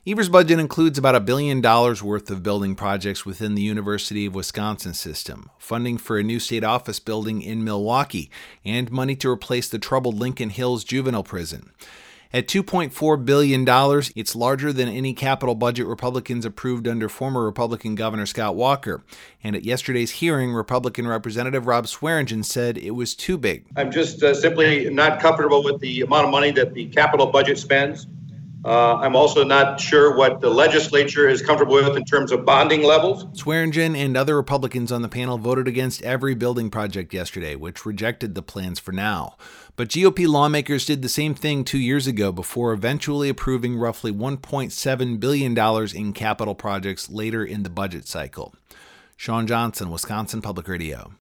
Evers' budget includes about $1 billion worth of building projects within the University of Wisconsin system, funding for a new state office building in Milwaukee, and money to replace the troubled Lincoln Hills juvenile prison. At $2.4 billion, it's larger than any capital budget Republicans approved under former Republican Governor Scott Walker. And at yesterday's hearing, Republican Representative Rob Swearingen said it was too big. I'm just simply not comfortable with the amount of money that the capital budget spends. I'm also not sure what the legislature is comfortable with in terms of bonding levels. Swearingen and other Republicans on the panel voted against every building project yesterday, which rejected the plans for now. But GOP lawmakers did the same thing 2 years ago before eventually approving roughly $1.7 billion in capital projects later in the budget cycle. Sean Johnson, Wisconsin Public Radio.